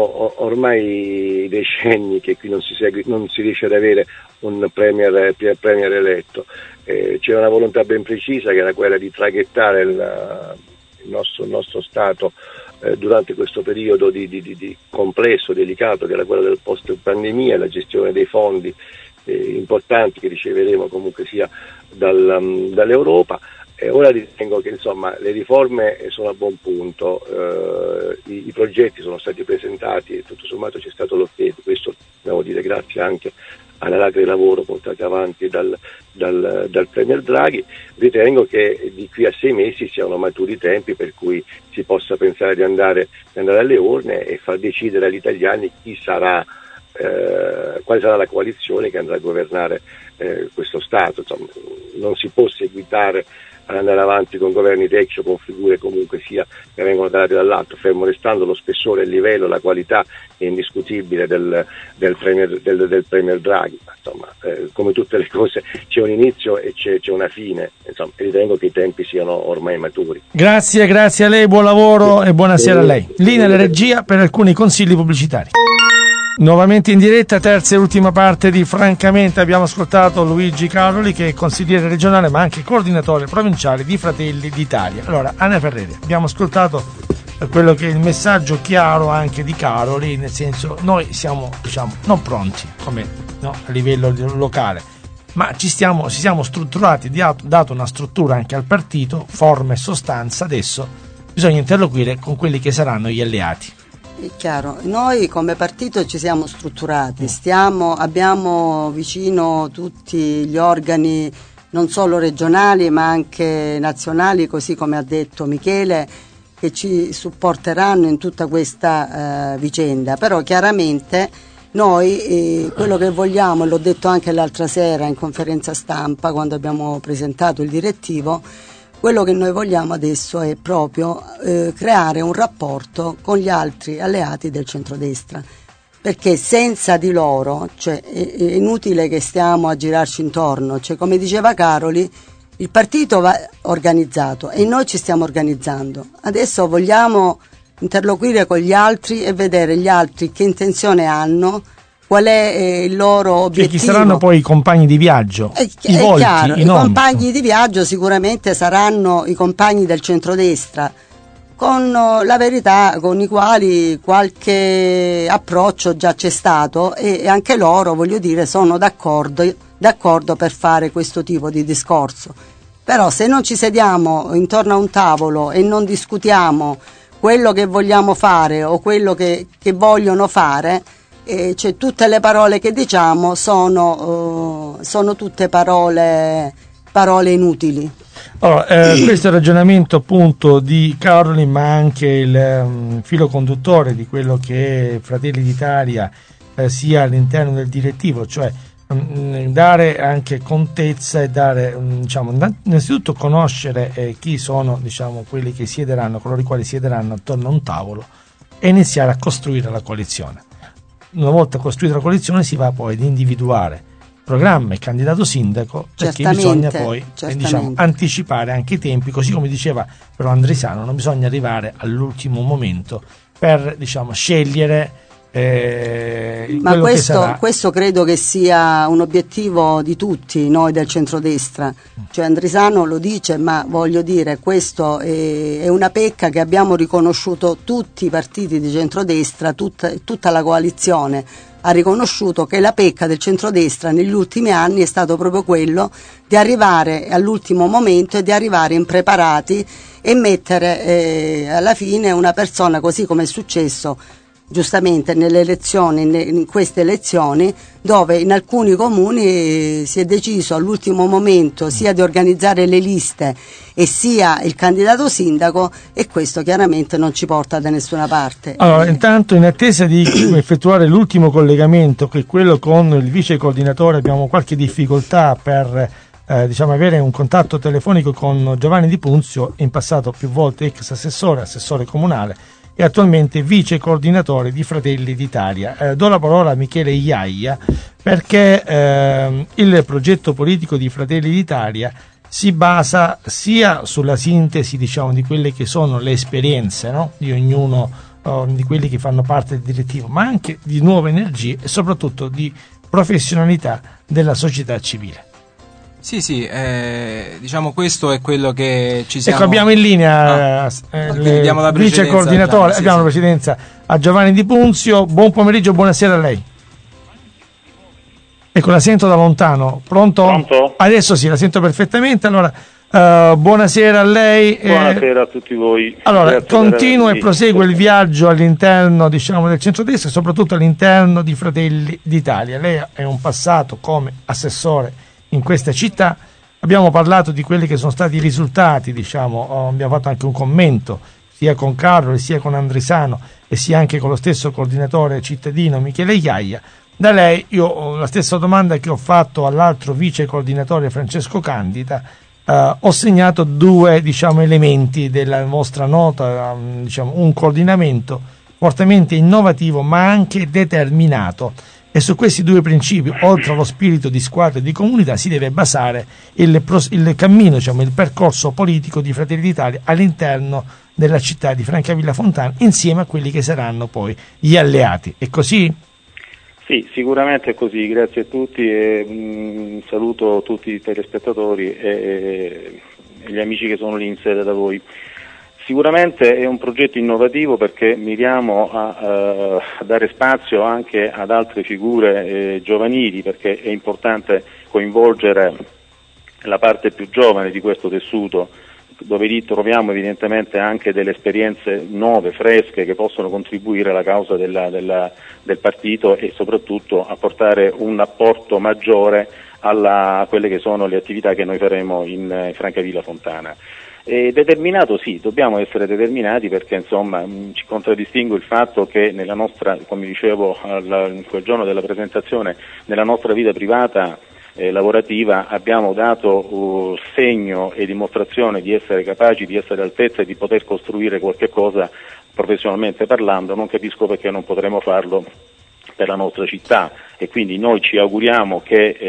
ormai decenni che qui non si riesce ad avere un premier eletto. C'era una volontà ben precisa, che era quella di traghettare il nostro Stato durante questo periodo di complesso, delicato, che era quello del post pandemia, la gestione dei fondi importanti che riceveremo comunque sia dall'Europa. Ora ritengo che le riforme sono a buon punto, i progetti sono stati presentati e tutto sommato c'è stato l'ok, questo devo dire grazie anche alla lacrima di lavoro portata avanti dal Premier Draghi. Ritengo che di qui a 6 mesi siano maturi i tempi per cui si possa pensare di andare alle urne e far decidere agli italiani quale sarà la coalizione che andrà a governare questo Stato. Non si può seguitare ad andare avanti con governi tecnici o con figure comunque sia che vengono date dall'alto, fermo restando lo spessore, il livello, la qualità indiscutibile del Premier Draghi. Come tutte le cose c'è un inizio e c'è una fine, ritengo che i tempi siano ormai maturi. Grazie a lei, buon lavoro e buonasera a lei. Linea alla regia per alcuni consigli pubblicitari. Nuovamente in diretta, terza e ultima parte di Francamente. Abbiamo ascoltato Luigi Caroli, che è consigliere regionale ma anche coordinatore provinciale di Fratelli d'Italia. Allora, Anna Ferreri, abbiamo ascoltato quello che è il messaggio chiaro anche di Caroli, nel senso, noi siamo, diciamo, non pronti come, no, a livello locale, ma ci siamo strutturati, dato una struttura anche al partito, forma e sostanza. Adesso bisogna interloquire con quelli che saranno gli alleati. È chiaro, noi come partito ci siamo strutturati, abbiamo vicino tutti gli organi non solo regionali ma anche nazionali, così come ha detto Michele, che ci supporteranno in tutta questa vicenda. Però chiaramente noi quello che vogliamo, e l'ho detto anche l'altra sera in conferenza stampa quando abbiamo presentato il direttivo, quello che noi vogliamo adesso è proprio creare un rapporto con gli altri alleati del centrodestra, perché senza di loro, cioè, è inutile che stiamo a girarci intorno. Cioè, come diceva Caroli, il partito va organizzato e noi ci stiamo organizzando. Adesso vogliamo interloquire con gli altri e vedere gli altri che intenzione hanno, qual è il loro obiettivo. Cioè, chi saranno poi i compagni di viaggio? I volti, chiaro, i compagni di viaggio sicuramente saranno i compagni del centrodestra, con la verità, con i quali qualche approccio già c'è stato, e anche loro, voglio dire, sono d'accordo per fare questo tipo di discorso. Però se non ci sediamo intorno a un tavolo e non discutiamo quello che vogliamo fare o quello che vogliono fare, cioè, tutte le parole che diciamo sono tutte parole inutili. Allora, questo è il ragionamento appunto di Caroli, ma anche il filo conduttore di quello che è Fratelli d'Italia sia all'interno del direttivo, cioè dare anche contezza e dare, diciamo, innanzitutto conoscere chi sono, diciamo, quelli che siederanno, coloro i quali siederanno attorno a un tavolo, e iniziare a costruire la coalizione. Una volta costruita la coalizione si va poi ad individuare programma e candidato sindaco, perché bisogna poi diciamo, anticipare anche i tempi, così come diceva però Andrisano, non bisogna arrivare all'ultimo momento per, diciamo, scegliere ma questo credo che sia un obiettivo di tutti noi del centrodestra. Cioè, Andrisano lo dice, ma voglio dire, questo è una pecca che abbiamo riconosciuto tutti i partiti di centrodestra, tutta la coalizione ha riconosciuto che la pecca del centrodestra negli ultimi anni è stato proprio quello di arrivare all'ultimo momento e di arrivare impreparati e mettere alla fine una persona, così come è successo giustamente nelle elezioni, in queste elezioni, dove in alcuni comuni si è deciso all'ultimo momento sia di organizzare le liste e sia il candidato sindaco, e questo chiaramente non ci porta da nessuna parte. Allora, intanto, in attesa di effettuare l'ultimo collegamento, che è quello con il vice coordinatore, abbiamo qualche difficoltà per diciamo, avere un contatto telefonico con Giovanni Di Punzio, in passato più volte ex assessore comunale e attualmente vice coordinatore di Fratelli d'Italia. Do la parola a Michele Iaia, perché il progetto politico di Fratelli d'Italia si basa sia sulla sintesi, diciamo, di quelle che sono le esperienze, no, di ognuno di quelli che fanno parte del direttivo, ma anche di nuove energie e soprattutto di professionalità della società civile. Sì, diciamo, questo è quello che ci siamo... Ecco, abbiamo in linea il vice coordinatore, abbiamo la presidenza a Giovanni Di Punzio. Buon pomeriggio, buonasera a lei. Ecco, la sento da lontano. Pronto? Adesso sì, la sento perfettamente. Allora, buonasera a lei. Buonasera a tutti voi. Allora, continua e prosegue il viaggio all'interno, diciamo, del centrodestra e soprattutto all'interno di Fratelli d'Italia. Lei è un passato come assessore in questa città, abbiamo parlato di quelli che sono stati i risultati, diciamo, abbiamo fatto anche un commento sia con Carlo sia con Andrisano e sia anche con lo stesso coordinatore cittadino Michele Iaia. Da lei io la stessa domanda che ho fatto all'altro vice coordinatore Francesco Candida, ho segnato due, diciamo, elementi della vostra nota, diciamo, un coordinamento fortemente innovativo ma anche determinato. E su questi due principi, oltre allo spirito di squadra e di comunità, si deve basare il cammino, diciamo, il percorso politico di Fratelli d'Italia all'interno della città di Francavilla Fontana, insieme a quelli che saranno poi gli alleati. È così? Sì, sicuramente è così, grazie a tutti e saluto tutti i telespettatori e gli amici che sono lì in sede da voi. Sicuramente è un progetto innovativo perché miriamo a dare spazio anche ad altre figure giovanili, perché è importante coinvolgere la parte più giovane di questo tessuto, dove lì troviamo evidentemente anche delle esperienze nuove, fresche, che possono contribuire alla causa del partito e soprattutto a portare un apporto maggiore a quelle che sono le attività che noi faremo in Francavilla Fontana. Determinato sì, dobbiamo essere determinati perché insomma ci contraddistingue il fatto che nella nostra, come dicevo in quel giorno della presentazione, nella nostra vita privata lavorativa abbiamo dato segno e dimostrazione di essere capaci, di essere all'altezza e di poter costruire qualche cosa professionalmente parlando. Non capisco perché non potremo farlo per la nostra città e quindi noi ci auguriamo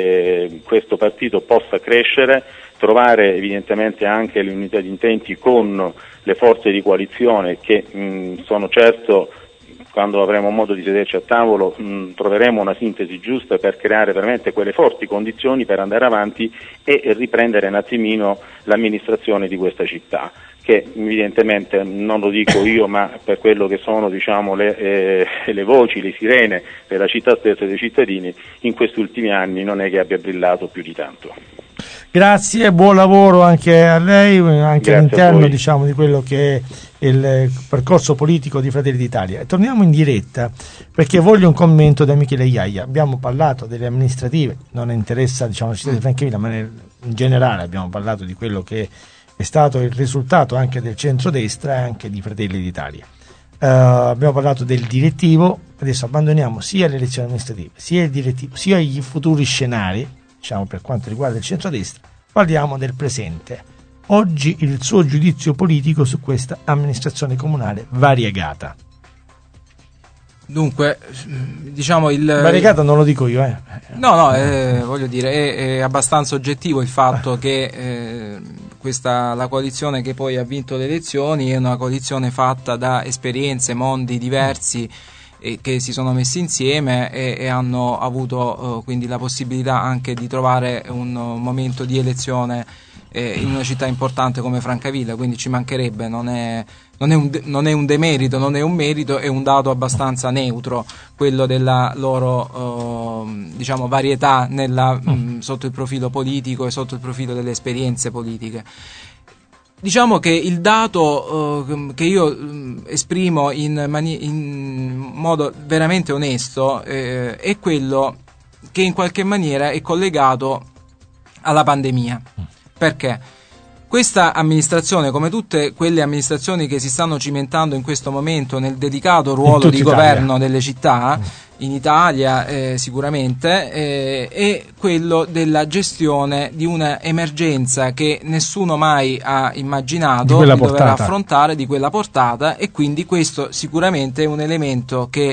che questo partito possa crescere, trovare evidentemente anche l'unità di intenti con le forze di coalizione che sono certo, quando avremo modo di sederci a tavolo, troveremo una sintesi giusta per creare veramente quelle forti condizioni per andare avanti e riprendere un attimino l'amministrazione di questa città, che evidentemente, non lo dico io, ma per quello che sono diciamo le voci, le sirene della città stessa e dei cittadini, in questi ultimi anni non è che abbia brillato più di tanto. Grazie, buon lavoro anche a lei, anche Grazie all'interno diciamo di quello che è il percorso politico di Fratelli d'Italia. Torniamo in diretta perché voglio un commento da Michele Iaia. Abbiamo parlato delle amministrative, non interessa diciamo la città di Francavilla, ma in generale abbiamo parlato di quello che è stato il risultato anche del centrodestra e anche di Fratelli d'Italia. Abbiamo parlato del direttivo, adesso abbandoniamo sia le elezioni amministrative sia il direttivo sia i futuri scenari, diciamo per quanto riguarda il centrodestra, parliamo del presente. Oggi il suo giudizio politico su questa amministrazione comunale variegata. Dunque, diciamo variegata non lo dico io, voglio dire, è abbastanza oggettivo il fatto che la coalizione che poi ha vinto le elezioni è una coalizione fatta da esperienze, mondi diversi che si sono messi insieme e hanno avuto quindi la possibilità anche di trovare un momento di elezione in una città importante come Francavilla, quindi ci mancherebbe, non è un demerito, non è un merito, è un dato abbastanza neutro quello della loro diciamo varietà sotto il profilo politico e sotto il profilo delle esperienze politiche. Diciamo che il dato che io esprimo in modo veramente onesto è quello che in qualche maniera è collegato alla pandemia. Perché? Questa amministrazione, come tutte quelle amministrazioni che si stanno cimentando in questo momento nel delicato ruolo di governo delle città, in Italia sicuramente, è quello della gestione di una emergenza che nessuno mai ha immaginato di dover affrontare, di quella portata, e quindi questo sicuramente è un elemento che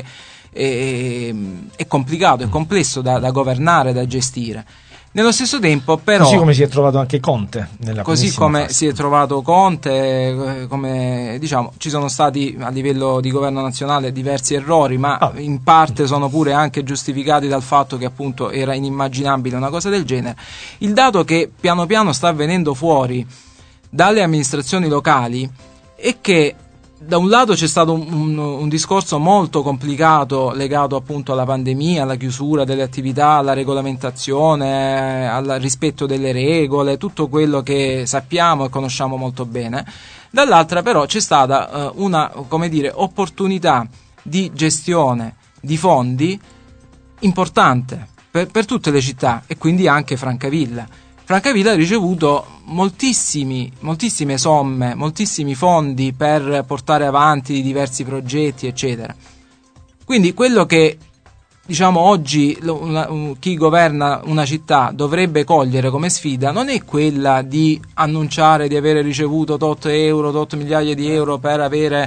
è complicato, è complesso da governare, da gestire. Nello stesso tempo, però, così come si è trovato anche Conte si è trovato Conte, come diciamo, ci sono stati a livello di governo nazionale diversi errori, ma in parte sono pure anche giustificati dal fatto che appunto era inimmaginabile una cosa del genere. Il dato che piano piano sta venendo fuori dalle amministrazioni locali è che da un lato c'è stato un discorso molto complicato legato appunto alla pandemia, alla chiusura delle attività, alla regolamentazione, al rispetto delle regole, tutto quello che sappiamo e conosciamo molto bene. Dall'altra però c'è stata una, come dire, opportunità di gestione di fondi importante per tutte le città e quindi anche Francavilla. Francavilla ha ricevuto moltissime somme, moltissimi fondi per portare avanti diversi progetti, eccetera. Quindi quello che diciamo oggi chi governa una città dovrebbe cogliere come sfida non è quella di annunciare di avere ricevuto tot migliaia di euro per avere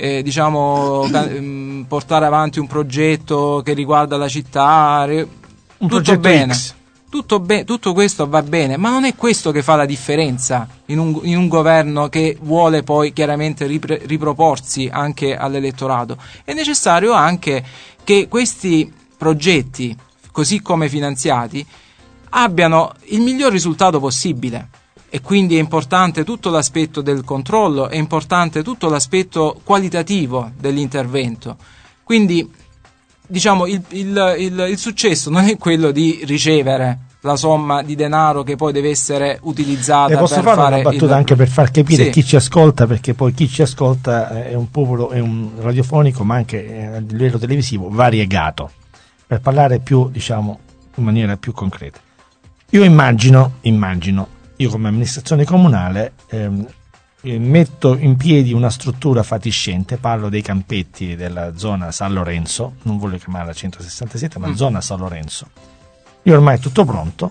portare avanti un progetto che riguarda la città, tutto bene. X. Tutto questo va bene, ma non è questo che fa la differenza in un governo che vuole poi chiaramente riproporsi anche all'elettorato. È necessario anche che questi progetti, così come finanziati, abbiano il miglior risultato possibile. E quindi è importante tutto l'aspetto del controllo, è importante tutto l'aspetto qualitativo dell'intervento. Quindi, diciamo, il successo non è quello di ricevere la somma di denaro che poi deve essere utilizzata per posso fare una battuta anche per far capire chi ci ascolta, perché poi chi ci ascolta è un popolo, è un radiofonico ma anche a livello televisivo variegato, per parlare più, diciamo, in maniera più concreta. Io immagino, io come amministrazione comunale metto in piedi una struttura fatiscente, parlo dei campetti della zona San Lorenzo, non voglio chiamarla 167 ma zona San Lorenzo. Io ormai è tutto pronto,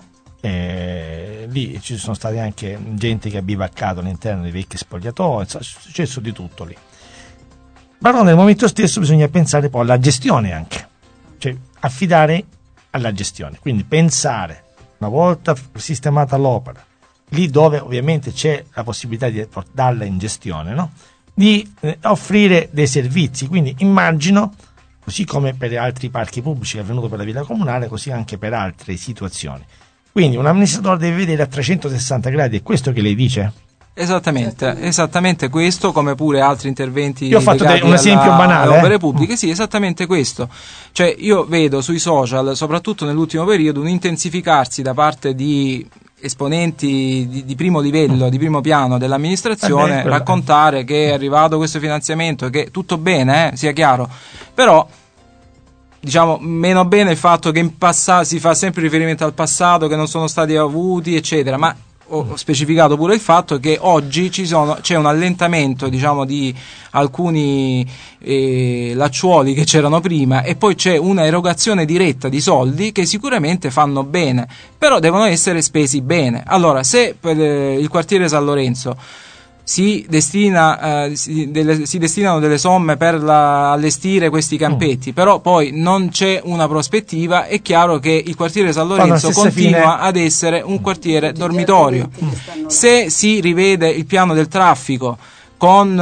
lì ci sono stati anche gente che ha bivaccato all'interno dei vecchi spogliatoi, è successo di tutto lì. Però nel momento stesso bisogna pensare poi alla gestione anche, cioè affidare alla gestione, quindi pensare, una volta sistemata l'opera, lì dove ovviamente c'è la possibilità di darla in gestione, no? Di offrire dei servizi, quindi immagino, così come per altri parchi pubblici che è avvenuto per la villa comunale, così anche per altre situazioni. Quindi un amministratore deve vedere a 360 gradi, è questo che lei dice? Esattamente questo, come pure altri interventi. Io ho fatto un esempio banale. Opere pubbliche, sì, esattamente questo. Cioè io vedo sui social, soprattutto nell'ultimo periodo, un intensificarsi da parte di esponenti di primo livello, di primo piano dell'amministrazione, raccontare che è arrivato questo finanziamento, che tutto bene, sia chiaro, però diciamo meno bene il fatto che in passato si fa sempre riferimento al passato, che non sono stati avuti, eccetera, ma ho specificato pure il fatto che oggi c'è un allentamento, diciamo, di alcuni lacciuoli che c'erano prima, e poi c'è una erogazione diretta di soldi che sicuramente fanno bene, però devono essere spesi bene. Allora, se per il quartiere San Lorenzo si destinano delle somme per allestire questi campetti, però poi non c'è una prospettiva, è chiaro che il quartiere San Lorenzo continua ad essere un quartiere dormitorio. Se si rivede il piano del traffico con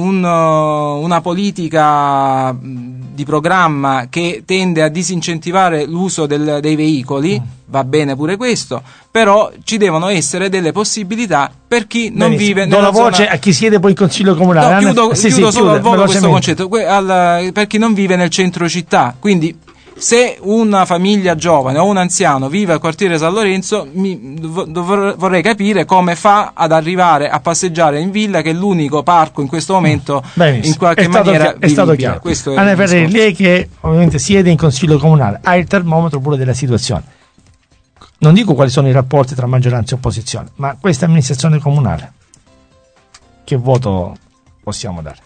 una politica di programma che tende a disincentivare l'uso dei veicoli, va bene pure questo, però ci devono essere delle possibilità per chi non vive nella zona. Do la voce a chi siede poi in consiglio comunale. Chiudo solo al volo questo concetto, per chi non vive nel centro città, quindi se una famiglia giovane o un anziano vive al quartiere San Lorenzo, vorrei capire come fa ad arrivare a passeggiare in villa, che è l'unico parco in questo momento in qualche maniera è stato chiaro. Anna Ferreri, lei che ovviamente siede in consiglio comunale, ha il termometro pure della situazione. Non dico quali sono i rapporti tra maggioranza e opposizione, ma questa amministrazione comunale, che voto possiamo dare?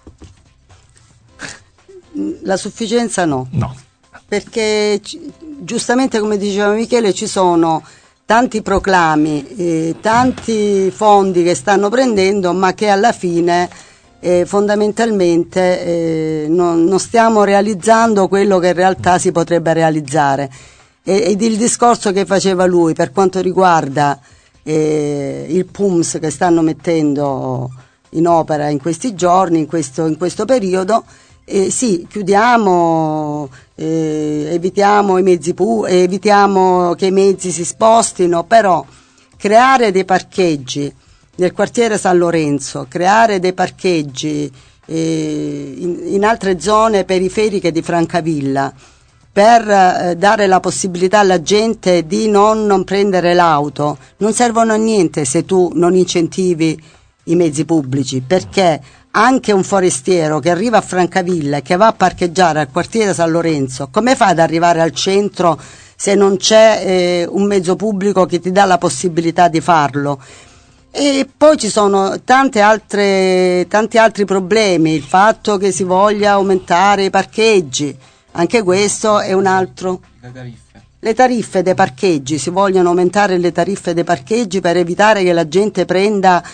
La sufficienza no. Perché giustamente, come diceva Michele, ci sono tanti proclami, tanti fondi che stanno prendendo, ma che alla fine fondamentalmente non stiamo realizzando quello che in realtà si potrebbe realizzare. Ed il discorso che faceva lui per quanto riguarda il PUMS che stanno mettendo in opera in questi giorni, in questo periodo, sì, chiudiamo, evitiamo evitiamo che i mezzi si spostino, però creare dei parcheggi nel quartiere San Lorenzo, creare dei parcheggi in altre zone periferiche di Francavilla, per dare la possibilità alla gente di non prendere l'auto, non servono a niente se tu non incentivi i mezzi pubblici, perché anche un forestiero che arriva a Francavilla e che va a parcheggiare al quartiere San Lorenzo, come fa ad arrivare al centro se non c'è un mezzo pubblico che ti dà la possibilità di farlo? E poi ci sono tanti altri problemi, il fatto che si voglia aumentare i parcheggi, anche questo è un altro. Le tariffe dei parcheggi, si vogliono aumentare le tariffe dei parcheggi per evitare che la gente prenda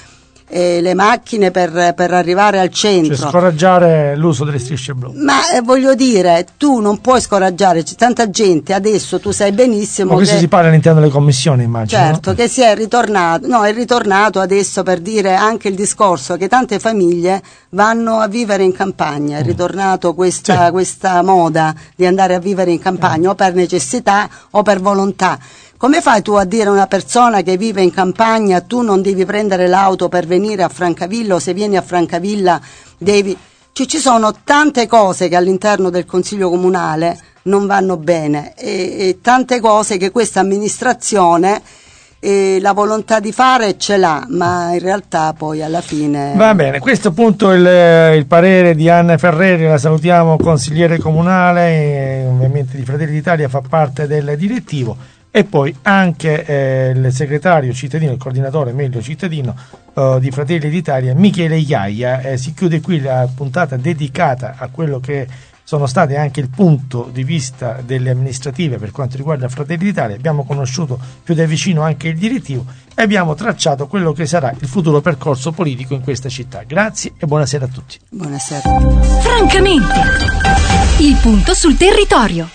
le macchine per arrivare al centro. Cioè scoraggiare l'uso delle strisce blu. Ma voglio dire, tu non puoi scoraggiare, c'è tanta gente, adesso tu sai benissimo ma questo che, si parla all'interno delle commissioni, immagino. Certo, no? Che si è ritornato adesso, per dire anche il discorso che tante famiglie vanno a vivere in campagna, è ritornato questa moda di andare a vivere in campagna o per necessità o per volontà. Come fai tu a dire a una persona che vive in campagna tu non devi prendere l'auto per venire a Francavilla, o se vieni a Francavilla devi... Ci sono tante cose che all'interno del Consiglio Comunale non vanno bene e tante cose che questa amministrazione la volontà di fare ce l'ha, ma in realtà poi alla fine... Va bene, questo appunto il parere di Anna Ferreri, la salutiamo, consigliere comunale, ovviamente di Fratelli d'Italia, fa parte del direttivo, e poi anche il segretario cittadino, il coordinatore meglio cittadino di Fratelli d'Italia, Michele Iaia. Si chiude qui la puntata dedicata a quello che sono state anche il punto di vista delle amministrative per quanto riguarda Fratelli d'Italia. Abbiamo conosciuto più da vicino anche il direttivo e abbiamo tracciato quello che sarà il futuro percorso politico in questa città. Grazie e buonasera a tutti. Buonasera. Francamente, il punto sul territorio.